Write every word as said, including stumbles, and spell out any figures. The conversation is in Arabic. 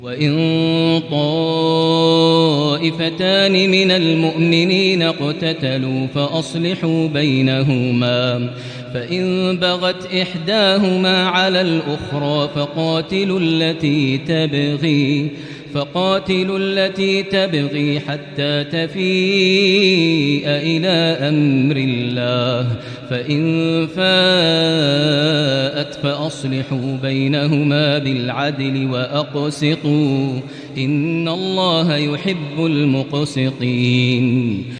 وإن طائفتان من المؤمنين اقتتلوا فأصلحوا بينهما فإن بغت إحداهما على الأخرى فقاتلوا التي تبغي فقاتلوا التي تبغي حتى تفيء إلى أمر الله فإن فاءت فأصلحوا بينهما بالعدل وأقسطوا إن الله يحب المقسطين.